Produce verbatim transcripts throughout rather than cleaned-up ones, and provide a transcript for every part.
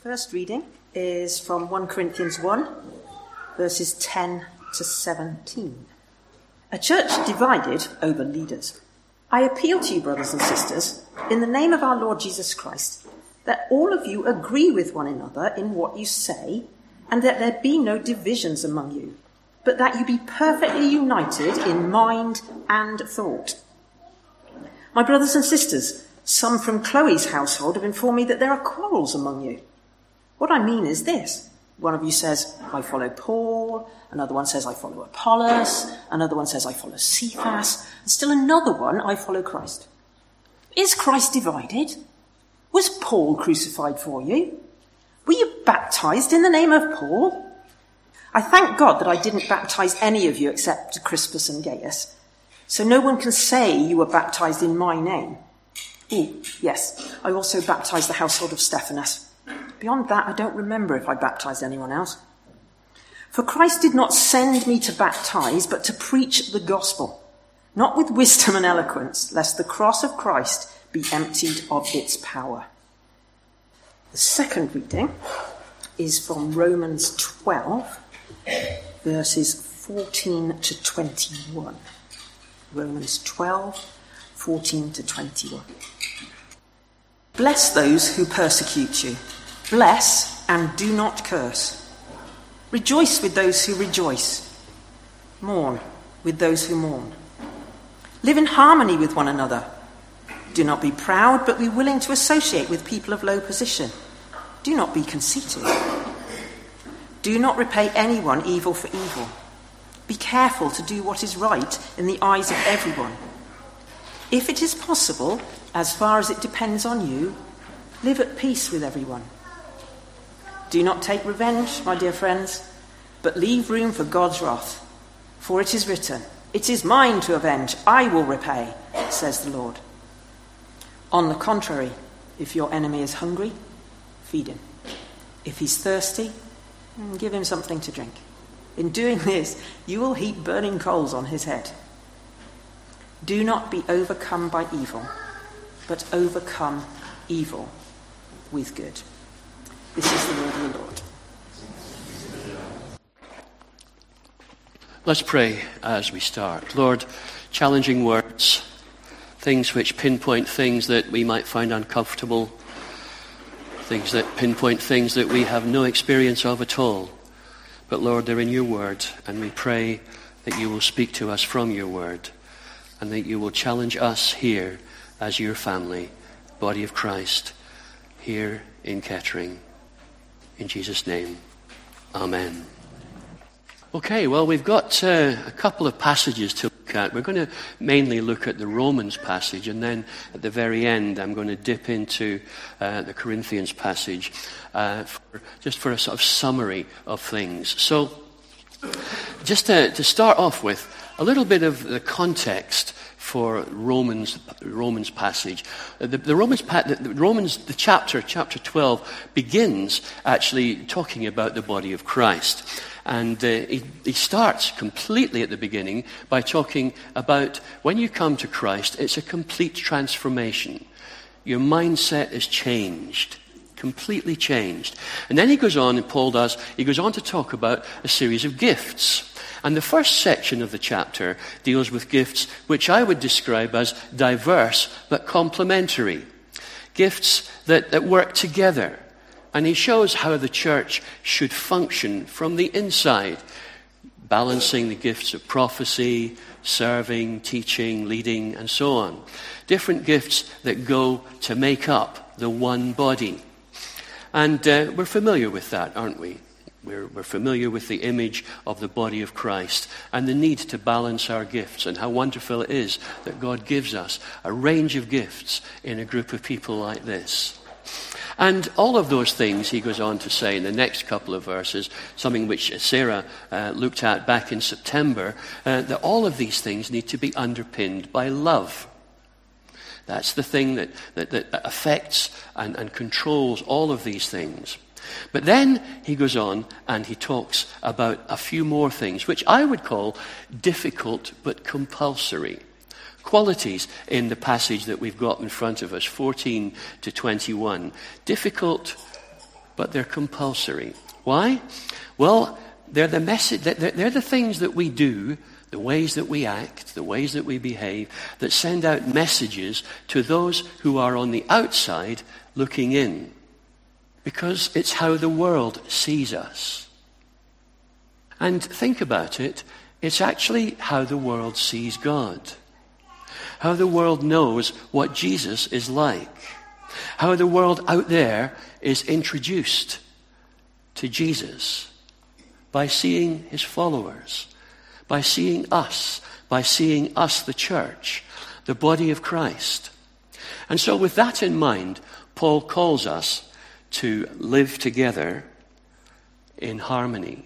First reading is from First Corinthians one, verses ten to seventeen. A church divided over leaders. I appeal to you, brothers and sisters, in the name of our Lord Jesus Christ, that all of you agree with one another in what you say, and that there be no divisions among you, but that you be perfectly united in mind and thought. My brothers and sisters, some from Chloe's household have informed me that there are quarrels among you. What I mean is this. One of you says, I follow Paul. Another one says, I follow Apollos. Another one says, I follow Cephas. And still another one, I follow Christ. Is Christ divided? Was Paul crucified for you? Were you baptized in the name of Paul? I thank God that I didn't baptize any of you except Crispus and Gaius. So no one can say you were baptized in my name. Oh, yes, I also baptized the household of Stephanas. Beyond that, I don't remember if I baptized anyone else. For Christ did not send me to baptize, but to preach the gospel, not with wisdom and eloquence, lest the cross of Christ be emptied of its power. The second reading is from Romans twelve, verses fourteen to twenty-one. Romans twelve, fourteen to twenty-one. Bless those who persecute you. Bless and do not curse. Rejoice with those who rejoice. Mourn with those who mourn. Live in harmony with one another. Do not be proud, but be willing to associate with people of low position. Do not be conceited. Do not repay anyone evil for evil. Be careful to do what is right in the eyes of everyone. If it is possible, as far as it depends on you, live at peace with everyone. Do not take revenge, my dear friends, but leave room for God's wrath. For it is written, it is mine to avenge, I will repay, says the Lord. On the contrary, if your enemy is hungry, feed him. If he's thirsty, give him something to drink. In doing this, you will heap burning coals on his head. Do not be overcome by evil, but overcome evil with good. This is the word of the Lord. Let's pray as we start. Lord, challenging words, things which pinpoint things that we might find uncomfortable, things that pinpoint things that we have no experience of at all. But Lord, they're in your word, and we pray that you will speak to us from your word, and that you will challenge us here as your family, body of Christ, here in Kettering. In Jesus' name, amen. Okay, well, we've got uh, a couple of passages to look at. We're going to mainly look at the Romans passage, and then at the very end, I'm going to dip into uh, the Corinthians passage, uh, for, just for a sort of summary of things. So, just to, to start off with, a little bit of the context for Romans Romans passage. The, the Romans the Romans the chapter chapter twelve begins actually talking about the body of Christ, and uh, he, he starts completely at the beginning by talking about when you come to Christ, it's a complete transformation. Your mindset is changed. Completely changed. And then he goes on, and Paul does, he goes on to talk about a series of gifts. And the first section of the chapter deals with gifts which I would describe as diverse but complementary. Gifts that, that work together. And he shows how the church should function from the inside, balancing the gifts of prophecy, serving, teaching, leading, and so on. Different gifts that go to make up the one body. And uh, we're familiar with that, aren't we? We're, we're familiar with the image of the body of Christ and the need to balance our gifts, and how wonderful it is that God gives us a range of gifts in a group of people like this. And all of those things, he goes on to say in the next couple of verses, something which Sarah uh, looked at back in September, uh, that all of these things need to be underpinned by love. That's the thing that, that, that affects and, and controls all of these things. But then he goes on and he talks about a few more things, which I would call difficult but compulsory. Qualities in the passage that we've got in front of us, fourteen to twenty-one. Difficult but they're compulsory. Why? Well, they're the message. They're, they're the things that we do, the ways that we act, the ways that we behave, that send out messages to those who are on the outside looking in. Because it's how the world sees us. And think about it, it's actually how the world sees God. How the world knows what Jesus is like. How the world out there is introduced to Jesus by seeing his followers, by seeing us, by seeing us, the church, the body of Christ. And so with that in mind, Paul calls us to live together in harmony.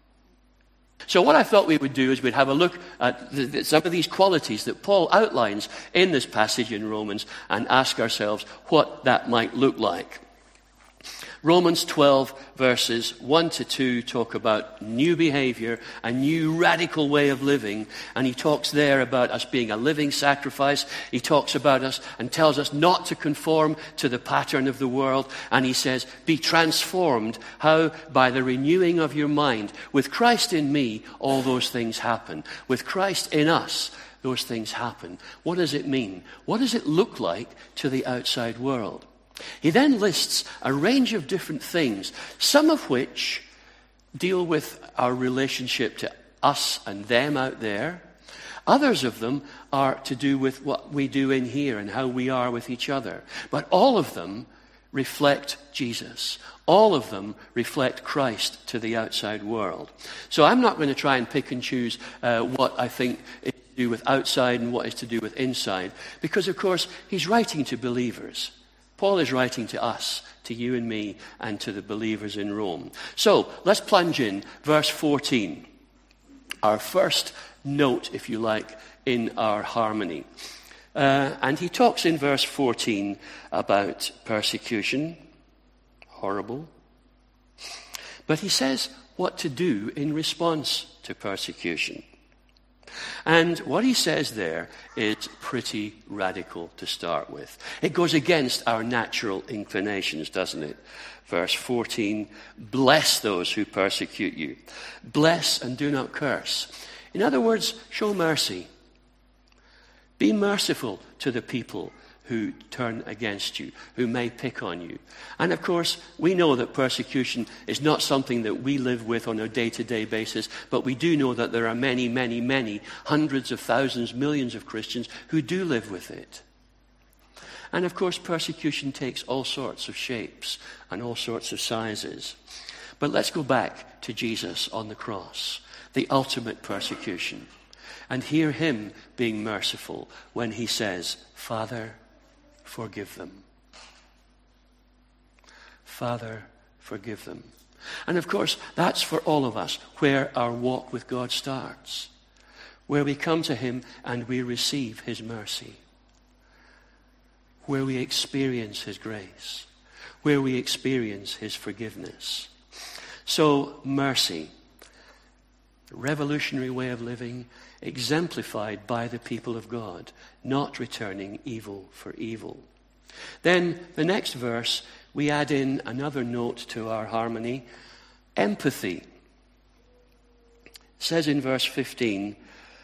So what I thought we would do is we'd have a look at the, the, some of these qualities that Paul outlines in this passage in Romans and ask ourselves what that might look like. Romans twelve verses one to two talk about new behavior, a new radical way of living. And he talks there about us being a living sacrifice. He talks about us and tells us not to conform to the pattern of the world. And he says, be transformed. How? By the renewing of your mind. With Christ in me, all those things happen. With Christ in us, those things happen. What does it mean? What does it look like to the outside world? He then lists a range of different things, some of which deal with our relationship to us and them out there. Others of them are to do with what we do in here and how we are with each other. But all of them reflect Jesus. All of them reflect Christ to the outside world. So I'm not going to try and pick and choose uh, what I think is to do with outside and what is to do with inside, because, of course, he's writing to believers. Paul is writing to us, to you and me, and to the believers in Rome. So, let's plunge in. Verse fourteen. Our first note, if you like, in our harmony. Uh, and he talks in verse fourteen about persecution. Horrible. But he says what to do in response to persecution. And what he says there is pretty radical to start with. It goes against our natural inclinations, doesn't it? Verse fourteen, bless those who persecute you. Bless and do not curse. In other words, show mercy. Be merciful to the people who turn against you, who may pick on you. And of course, we know that persecution is not something that we live with on a day-to-day basis, but we do know that there are many, many, many, hundreds of thousands, millions of Christians who do live with it. And of course, persecution takes all sorts of shapes and all sorts of sizes. But let's go back to Jesus on the cross, the ultimate persecution, and hear him being merciful when he says, Father, forgive them. Father, forgive them. And of course, that's for all of us where our walk with God starts, where we come to him and we receive his mercy, where we experience his grace, where we experience his forgiveness. So, mercy, a revolutionary way of living, exemplified by the people of God, not returning evil for evil. Then, the next verse, we add in another note to our harmony, empathy. It says in verse fifteen,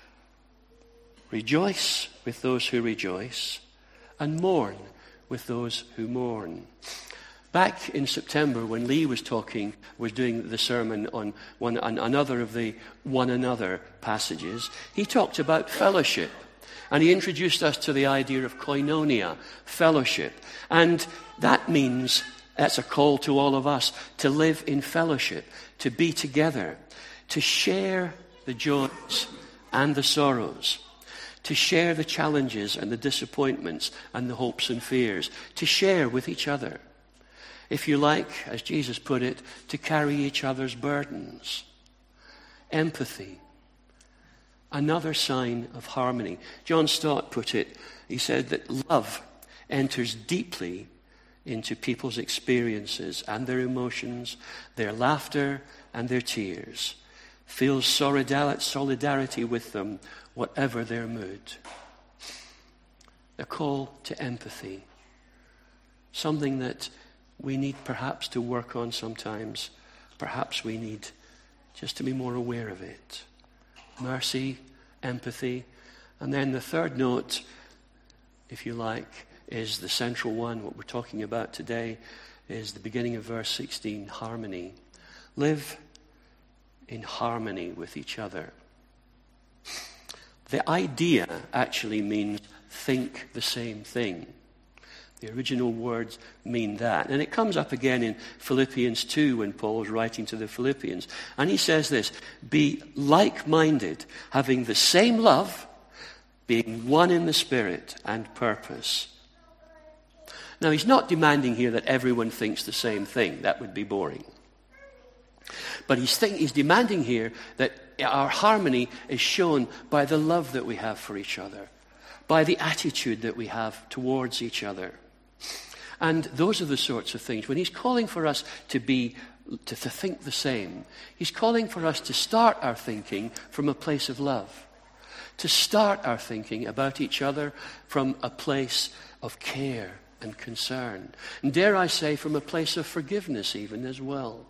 rejoice with those who rejoice, and mourn with those who mourn. Back in September, when Lee was talking, was doing the sermon on one, on another of the one another passages, he talked about fellowship. And he introduced us to the idea of koinonia, fellowship. And that means, that's a call to all of us, to live in fellowship, to be together, to share the joys and the sorrows, to share the challenges and the disappointments and the hopes and fears, to share with each other. If you like, as Jesus put it, to carry each other's burdens. Empathy. Another sign of harmony. John Stott put it, he said that love enters deeply into people's experiences and their emotions, their laughter and their tears. Feels solidarity with them, whatever their mood. A call to empathy. Something that we need perhaps to work on sometimes. Perhaps we need just to be more aware of it. Mercy, empathy. And then the third note, if you like, is the central one. What we're talking about today is the beginning of verse sixteen, harmony. Live in harmony with each other. The idea actually means think the same thing. The original words mean that. And it comes up again in Philippians two when Paul is writing to the Philippians. And he says this, be like-minded, having the same love, being one in the spirit and purpose. Now, he's not demanding here that everyone thinks the same thing. That would be boring. But he's, think, he's demanding here that our harmony is shown by the love that we have for each other, by the attitude that we have towards each other. And those are the sorts of things. When he's calling for us to be, to, to think the same, he's calling for us to start our thinking from a place of love, to start our thinking about each other from a place of care and concern. And dare I say, from a place of forgiveness even as well.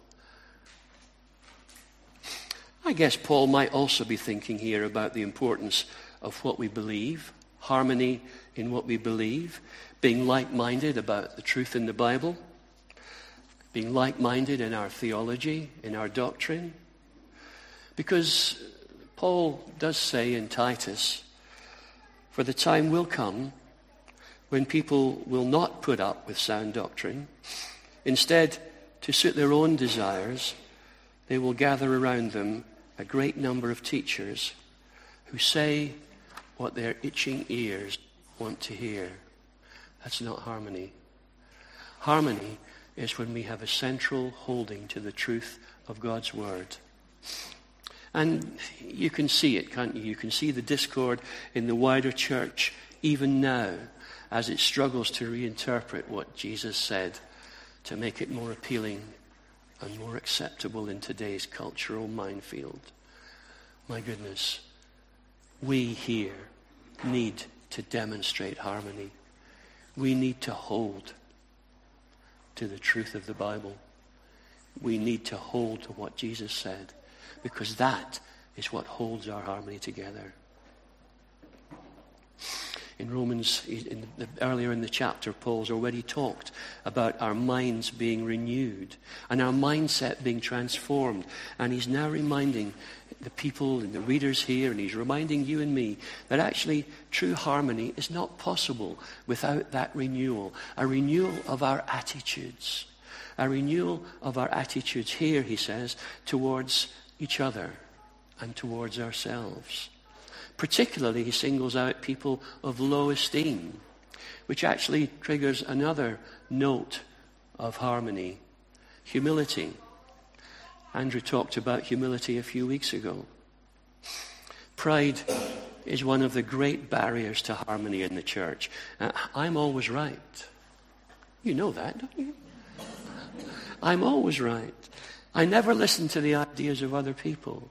I guess Paul might also be thinking here about the importance of what we believe, harmony in what we believe, being like-minded about the truth in the Bible, being like-minded in our theology, in our doctrine. Because Paul does say in Titus, for the time will come when people will not put up with sound doctrine. Instead, to suit their own desires, they will gather around them a great number of teachers who say what their itching ears want to hear. That's not harmony. Harmony is when we have a central holding to the truth of God's word. And you can see it, can't you? You can see the discord in the wider church even now as it struggles to reinterpret what Jesus said to make it more appealing and more acceptable in today's cultural minefield. My goodness, we here need to demonstrate harmony. We need to hold to the truth of the Bible. We need to hold to what Jesus said, because that is what holds our harmony together. In Romans, in the, earlier in the chapter, Paul's already talked about our minds being renewed and our mindset being transformed. And he's now reminding the people and the readers here, and he's reminding you and me, that actually true harmony is not possible without that renewal. A renewal of our attitudes. A renewal of our attitudes here, he says, towards each other and towards ourselves. Particularly, he singles out people of low esteem, which actually triggers another note of harmony, humility. Andrew talked about humility a few weeks ago. Pride is one of the great barriers to harmony in the church. Uh, I'm always right. You know that, don't you? I'm always right. I never listen to the ideas of other people.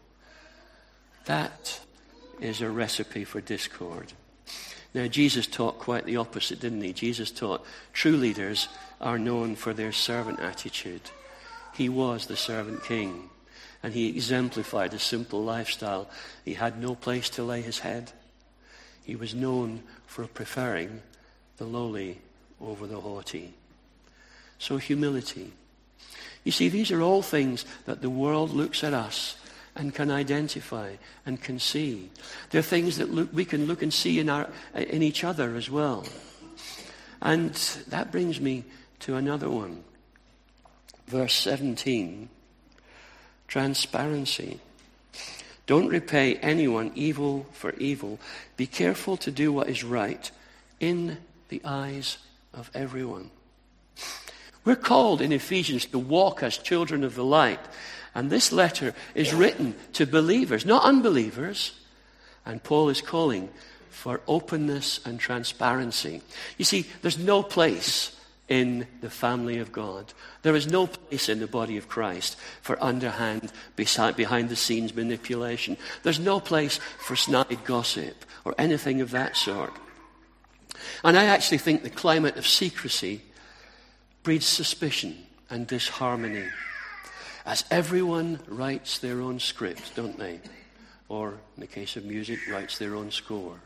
That is a recipe for discord. Now, Jesus taught quite the opposite, didn't he? Jesus taught true leaders are known for their servant attitude. He was the servant king, and he exemplified a simple lifestyle. He had no place to lay his head. He was known for preferring the lowly over the haughty. So humility. You see, these are all things that the world looks at us and can identify and can see. They're things that look, we can look and see in, our, in each other as well. And that brings me to another one. Verse seventeen, transparency. Don't repay anyone evil for evil. Be careful to do what is right in the eyes of everyone. We're called in Ephesians to walk as children of the light. And this letter is written to believers, not unbelievers. And Paul is calling for openness and transparency. You see, there's no place in the family of God. There is no place in the body of Christ for underhand, behind-the-scenes manipulation. There's no place for snide gossip or anything of that sort. And I actually think the climate of secrecy breeds suspicion and disharmony, as everyone writes their own script, don't they? Or, in the case of music, writes their own score.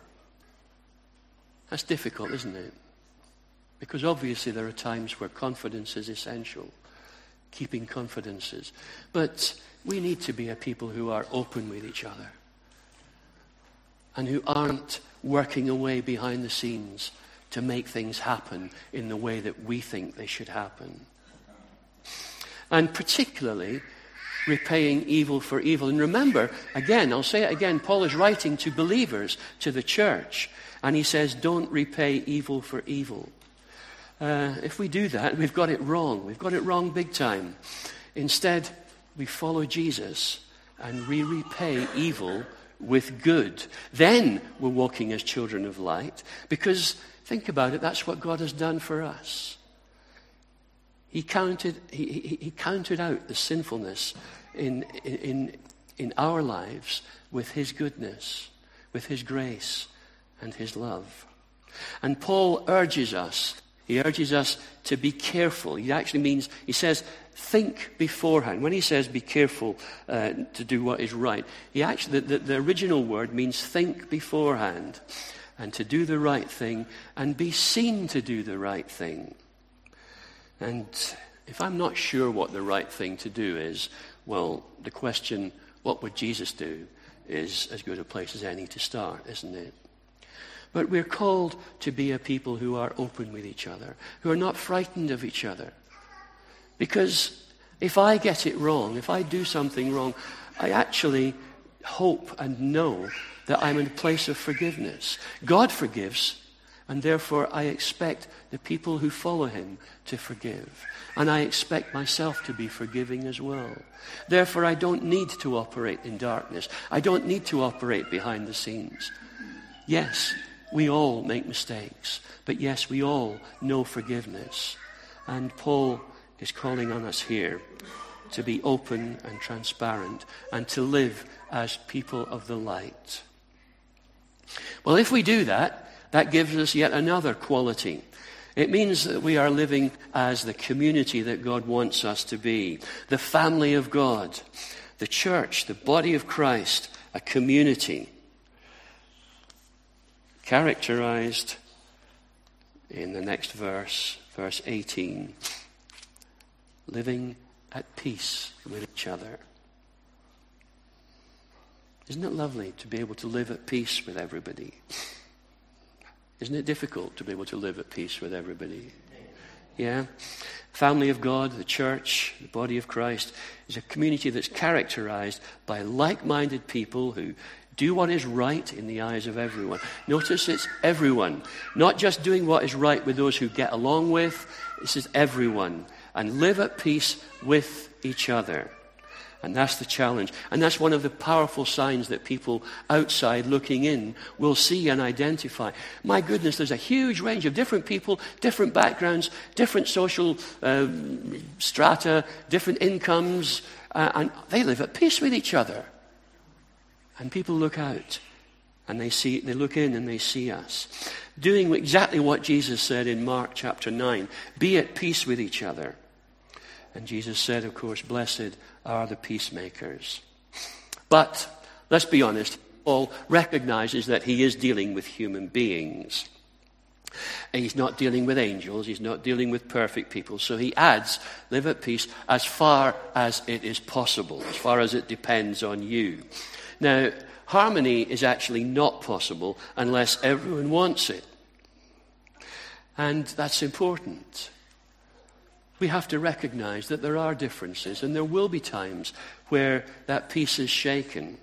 That's difficult, isn't it? Because obviously there are times where confidence is essential, keeping confidences. But we need to be a people who are open with each other and who aren't working away behind the scenes to make things happen in the way that we think they should happen. And particularly, repaying evil for evil. And remember, again, I'll say it again, Paul is writing to believers, to the church, and he says, don't repay evil for evil. Uh, if we do that, we've got it wrong. We've got it wrong big time. Instead, we follow Jesus and we repay evil with good. Then we're walking as children of light, because think about it, that's what God has done for us. He counted, he, he, he counted out the sinfulness in, in, in our lives with his goodness, with his grace and his love. And Paul urges us, he urges us to be careful. He actually means, he says, think beforehand. When he says be careful uh, to do what is right, he actually, the, the, the original word means think beforehand, and to do the right thing and be seen to do the right thing. And if I'm not sure what the right thing to do is, well, the question, what would Jesus do, is as good a place as any to start, isn't it? But we're called to be a people who are open with each other, who are not frightened of each other. Because if I get it wrong, if I do something wrong, I actually hope and know that I'm in a place of forgiveness. God forgives, and therefore I expect the people who follow him to forgive. And I expect myself to be forgiving as well. Therefore I don't need to operate in darkness. I don't need to operate behind the scenes. Yes, we all make mistakes. But yes, we all know forgiveness. And Paul is calling on us here to be open and transparent and to live as people of the light. Well, if we do that, that gives us yet another quality. It means that we are living as the community that God wants us to be, the family of God, the church, the body of Christ, a community characterized in the next verse, verse eighteen, living at peace with each other. Isn't it lovely to be able to live at peace with everybody? Isn't it difficult to be able to live at peace with everybody? Yeah? Family of God, the church, the body of Christ, is a community that's characterized by like-minded people who do what is right in the eyes of everyone. Notice it's everyone. Not just doing what is right with those who get along with. This is everyone. And live at peace with each other. And that's the challenge. And that's one of the powerful signs that people outside looking in will see and identify. My goodness, there's a huge range of different people, different backgrounds, different social uh, strata, different incomes, uh, and they live at peace with each other. And people look out and they see, they look in and they see us doing exactly what Jesus said in Mark chapter nine. Be at peace with each other. And Jesus said, of course, blessed are the peacemakers. But let's be honest, Paul recognizes that he is dealing with human beings. He's not dealing with angels. He's not dealing with perfect people. So he adds, live at peace as far as it is possible, as far as it depends on you. Now, harmony is actually not possible unless everyone wants it. And that's important. We have to recognize that there are differences, and there will be times where that peace is shaken.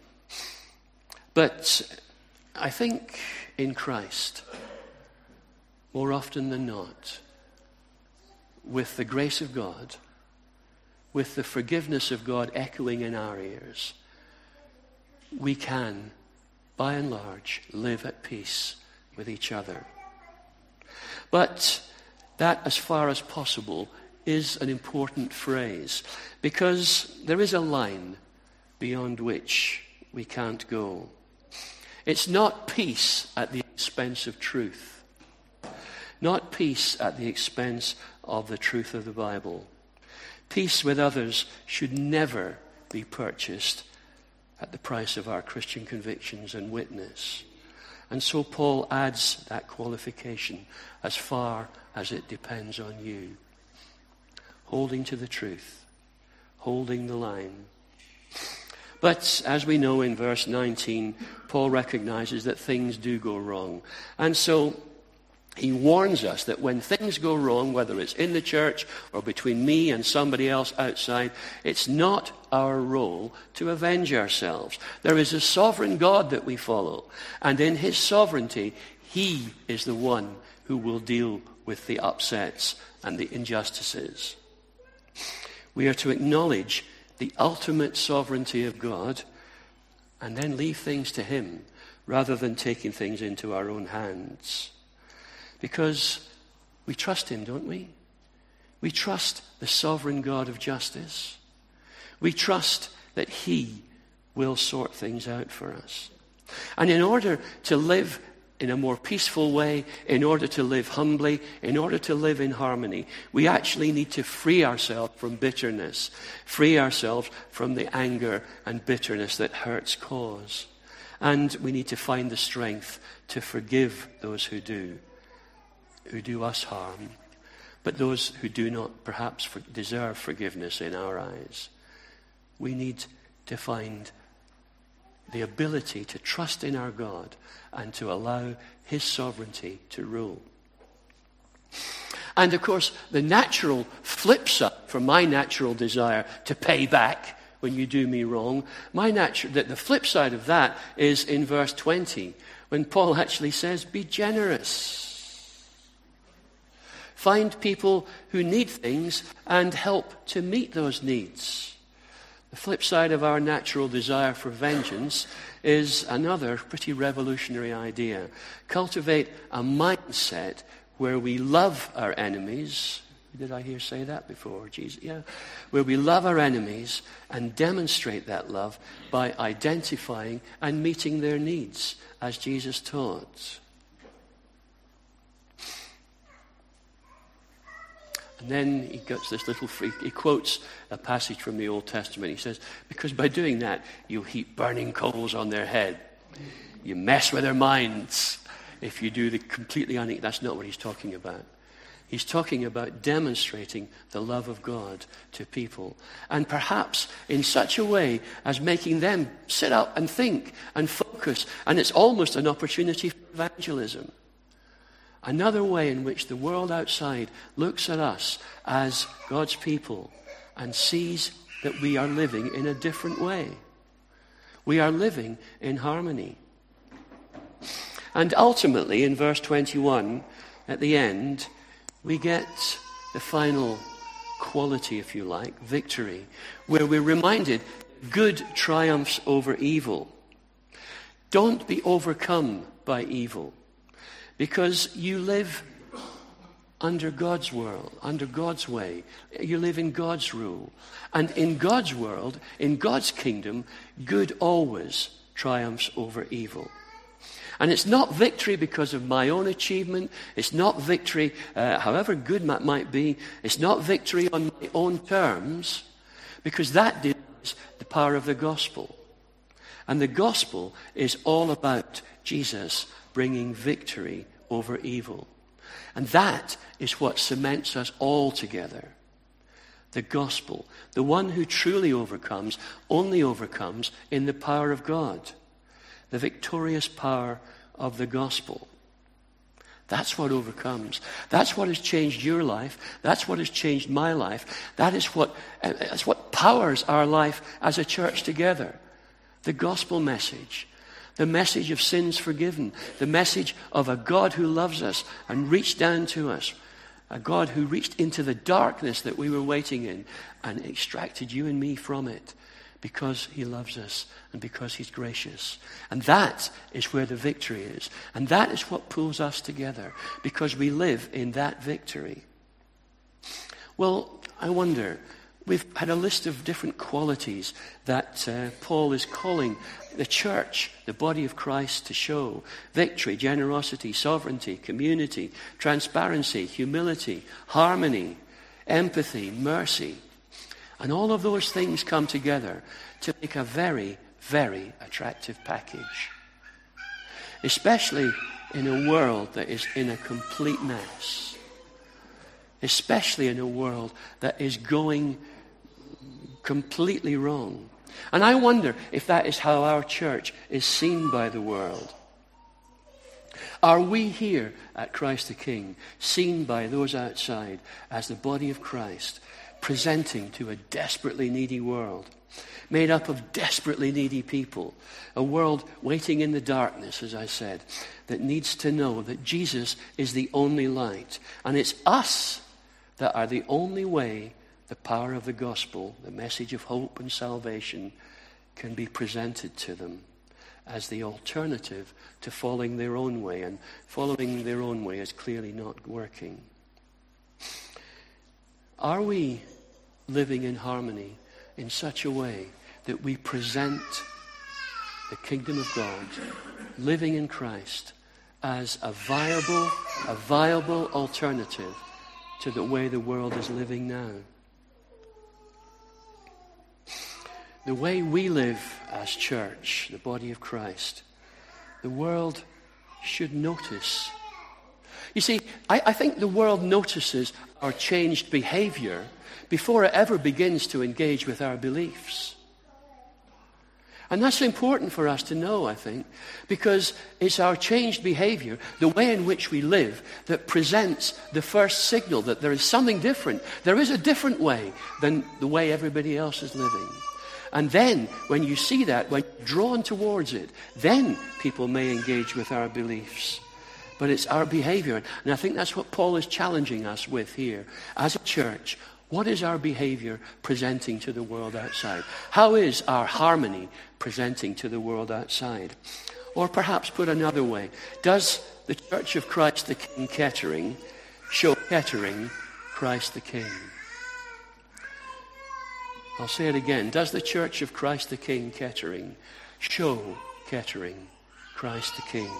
But I think in Christ, more often than not, with the grace of God, with the forgiveness of God echoing in our ears, we can, by and large, live at peace with each other. But that, as far as possible, is an important phrase, because there is a line beyond which we can't go. It's not peace at the expense of truth, not peace at the expense of the truth of the Bible. Peace with others should never be purchased at the price of our Christian convictions and witness. And so Paul adds that qualification, as far as it depends on you. Holding to the truth, holding the line. But as we know in verse nineteen, Paul recognizes that things do go wrong. And so he warns us that when things go wrong, whether it's in the church or between me and somebody else outside, it's not our role to avenge ourselves. There is a sovereign God that we follow, and in his sovereignty, he is the one who will deal with the upsets and the injustices. We are to acknowledge the ultimate sovereignty of God and then leave things to him rather than taking things into our own hands. Because we trust him, don't we? We trust the sovereign God of justice. We trust that he will sort things out for us. And in order to live in a more peaceful way, in order to live humbly, in order to live in harmony, we actually need to free ourselves from bitterness, free ourselves from the anger and bitterness that hurts cause. And we need to find the strength to forgive those who do. who do us harm, but those who do not perhaps for, deserve forgiveness in our eyes. We need to find the ability to trust in our God and to allow his sovereignty to rule. And of course, the natural flip side from my natural desire to pay back when you do me wrong, my natu- the, the flip side of that is in verse twenty, when Paul actually says, be generous. Find people who need things and help to meet those needs. The flip side of our natural desire for vengeance is another pretty revolutionary idea. Cultivate a mindset where we love our enemies. Did I hear say that before? Jesus, yeah. Where we love our enemies and demonstrate that love by identifying and meeting their needs, as Jesus taught. And then he gets this little free, he quotes a passage from the Old Testament. He says, because by doing that, you heap burning coals on their head. You mess with their minds. If you do the completely unequal, that's not what he's talking about. He's talking about demonstrating the love of God to people. And perhaps in such a way as making them sit up and think and focus. And it's almost an opportunity for evangelism. Another way in which the world outside looks at us as God's people and sees that we are living in a different way. We are living in harmony. And ultimately, in verse twenty-one, at the end, we get the final quality, if you like, victory, where we're reminded good triumphs over evil. Don't be overcome by evil. Because you live under God's world, under God's way. You live in God's rule. And in God's world, in God's kingdom, good always triumphs over evil. And it's not victory because of my own achievement. It's not victory, uh, however good that might be. It's not victory on my own terms, because that denies the power of the gospel. And the gospel is all about Jesus bringing victory over evil. And that is what cements us all together. The gospel. The one who truly overcomes only overcomes in the power of God. The victorious power of the gospel. That's what overcomes. That's what has changed your life. That's what has changed my life. That is what, uh, that's what powers our life as a church together. The gospel message. The message of sins forgiven. The message of a God who loves us and reached down to us. A God who reached into the darkness that we were waiting in and extracted you and me from it because he loves us and because he's gracious. And that is where the victory is. And that is what pulls us together because we live in that victory. Well, I wonder, we've had a list of different qualities that uh, Paul is calling the church, the body of Christ, to show. Victory, generosity, sovereignty, community, transparency, humility, harmony, empathy, mercy. And all of those things come together to make a very, very attractive package. Especially in a world that is in a complete mess. Especially in a world that is going completely wrong. And I wonder if that is how our church is seen by the world. Are we here at Christ the King seen by those outside as the body of Christ, presenting to a desperately needy world, made up of desperately needy people, a world waiting in the darkness, as I said, that needs to know that Jesus is the only light, and it's us that are the only way the power of the gospel, the message of hope and salvation, can be presented to them as the alternative to following their own way, and following their own way is clearly not working. Are we living in harmony in such a way that we present the kingdom of God, living in Christ, as a viable, a viable alternative to the way the world is living now? The way we live as church, the body of Christ, the world should notice. You see, I, I think the world notices our changed behavior before it ever begins to engage with our beliefs. And that's important for us to know, I think, because it's our changed behavior, the way in which we live, that presents the first signal that there is something different. There is a different way than the way everybody else is living. And then, when you see that, when you're drawn towards it, then people may engage with our beliefs. But it's our behavior. And I think that's what Paul is challenging us with here. As a church, what is our behavior presenting to the world outside? How is our harmony presenting to the world outside? Or perhaps put another way, does the Church of Christ the King Kettering show Kettering Christ the King? I'll say it again. Does the Church of Christ the King Kettering show Kettering Christ the King?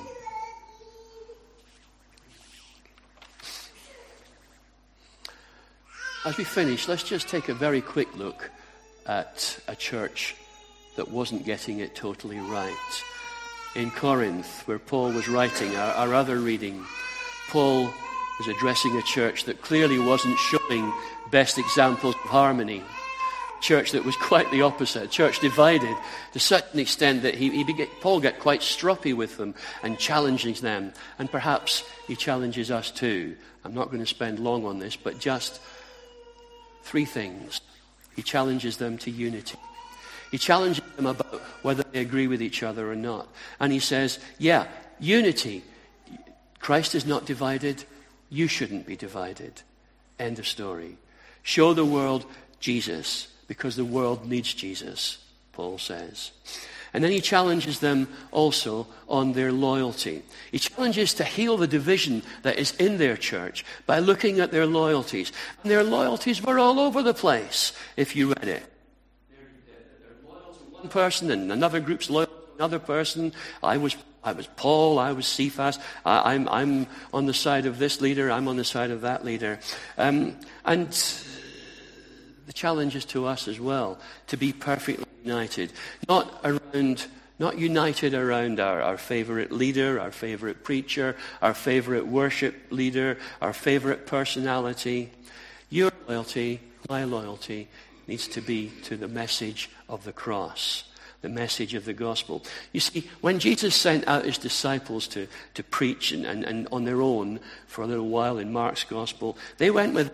As we finish, let's just take a very quick look at a church that wasn't getting it totally right. In Corinth, where Paul was writing our, our other reading, Paul was addressing a church that clearly wasn't showing best examples of harmony. A church that was quite the opposite, a church divided to such an extent that he, he began, Paul got quite stroppy with them and challenges them. And perhaps he challenges us too. I'm not going to spend long on this, but just three things. He challenges them to unity. He challenges them about whether they agree with each other or not. And he says, yeah, unity. Christ is not divided. You shouldn't be divided. End of story. Show the world Jesus, because the world needs Jesus, Paul says. And then he challenges them also on their loyalty. He challenges to heal the division that is in their church by looking at their loyalties. And their loyalties were all over the place, if you read it. They're loyal to one person and another group's loyal to another person. I was I was Paul, I was Cephas. I, I'm, I'm on the side of this leader, I'm on the side of that leader. Um, and the challenge is to us as well, to be perfectly united. Not around, not united around our, our favorite leader, our favorite preacher, our favorite worship leader, our favorite personality. Your loyalty, my loyalty, needs to be to the message of the cross, the message of the gospel. You see, when Jesus sent out his disciples to, to preach and, and, and on their own for a little while in Mark's gospel, they went with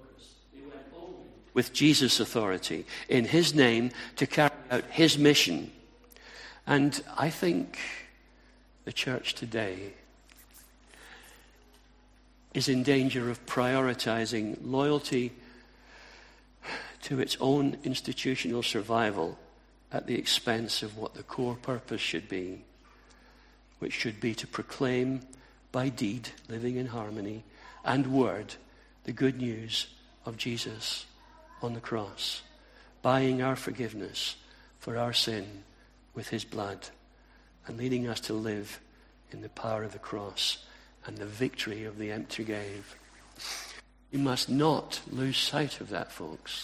with Jesus' authority in his name to carry out his mission. And I think the church today is in danger of prioritizing loyalty to its own institutional survival at the expense of what the core purpose should be, which should be to proclaim by deed, living in harmony, and word, the good news of Jesus on the cross, buying our forgiveness for our sin with his blood, and leading us to live in the power of the cross and the victory of the empty grave. We must not lose sight of that, folks.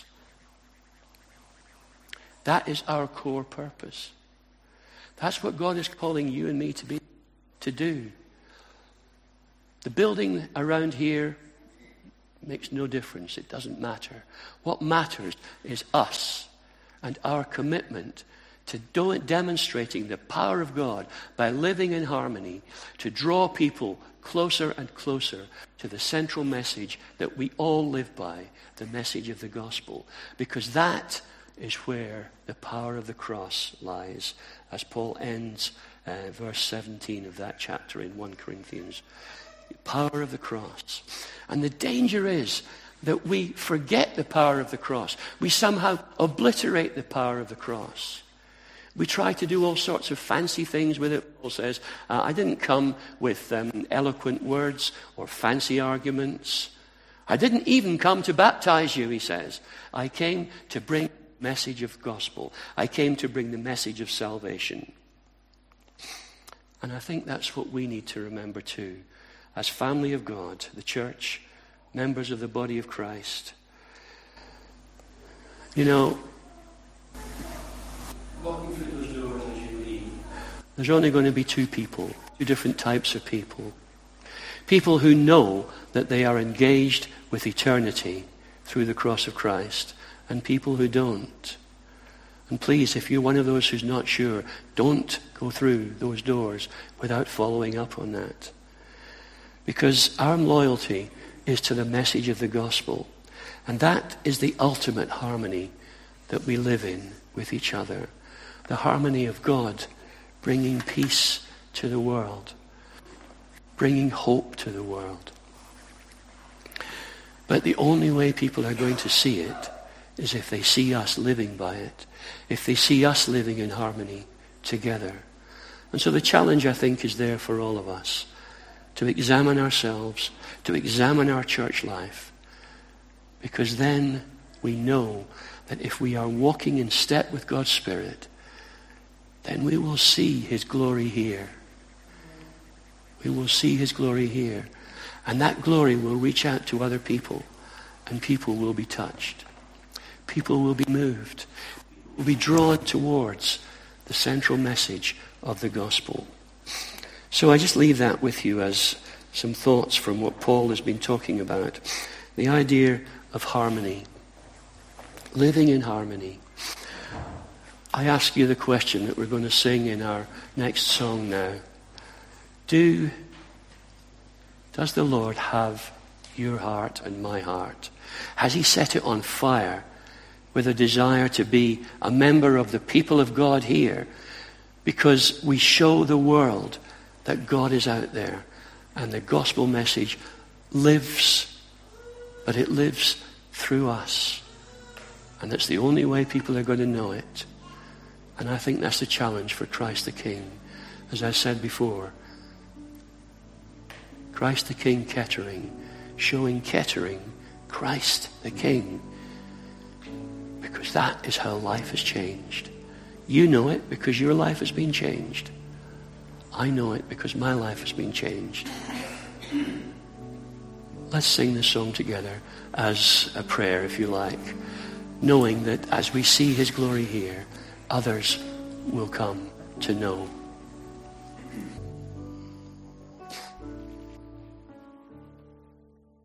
That is our core purpose. That's what God is calling you and me to be, to do. The building around here makes no difference. It doesn't matter. What matters is us and our commitment to do, demonstrating the power of God by living in harmony, to draw people closer and closer to the central message that we all live by, the message of the gospel. Because that is where the power of the cross lies, as Paul ends uh, verse seventeen of that chapter in First Corinthians. The power of the cross. And the danger is that we forget the power of the cross. We somehow obliterate the power of the cross. We try to do all sorts of fancy things with it. Paul says, uh, I didn't come with um, eloquent words or fancy arguments. I didn't even come to baptize you, he says. I came to bring the message of gospel. I came to bring the message of salvation. And I think that's what we need to remember too. As family of God, the church, members of the body of Christ. You know, walking through those doors as you leave, there's only going to be two people, two different types of people. People who know that they are engaged with eternity through the cross of Christ, and people who don't. And please, if you're one of those who's not sure, don't go through those doors without following up on that. Because our loyalty is to the message of the gospel. And that is the ultimate harmony that we live in with each other. The harmony of God bringing peace to the world, bringing hope to the world. But the only way people are going to see it is if they see us living by it, if they see us living in harmony together. And so the challenge, I think, is there for all of us, to examine ourselves, to examine our church life, because then we know that if we are walking in step with God's Spirit, then we will see his glory here. We will see his glory here. And that glory will reach out to other people, and people will be touched. People will be moved, will be drawn towards the central message of the gospel. So I just leave that with you as some thoughts from what Paul has been talking about. The idea of harmony. Living in harmony. I ask you the question that we're going to sing in our next song now. Do, does the Lord have your heart and my heart? Has he set it on fire with a desire to be a member of the people of God here? Because we show the world that God is out there and the gospel message lives, but it lives through us. And that's the only way people are going to know it. And I think that's the challenge for Christ the King. As I said before, Christ the King Kettering, showing Kettering Christ the King. Because that is how life has changed. You know it because your life has been changed. I know it because my life has been changed. Let's sing this song together as a prayer, if you like, knowing that as we see his glory here, others will come to know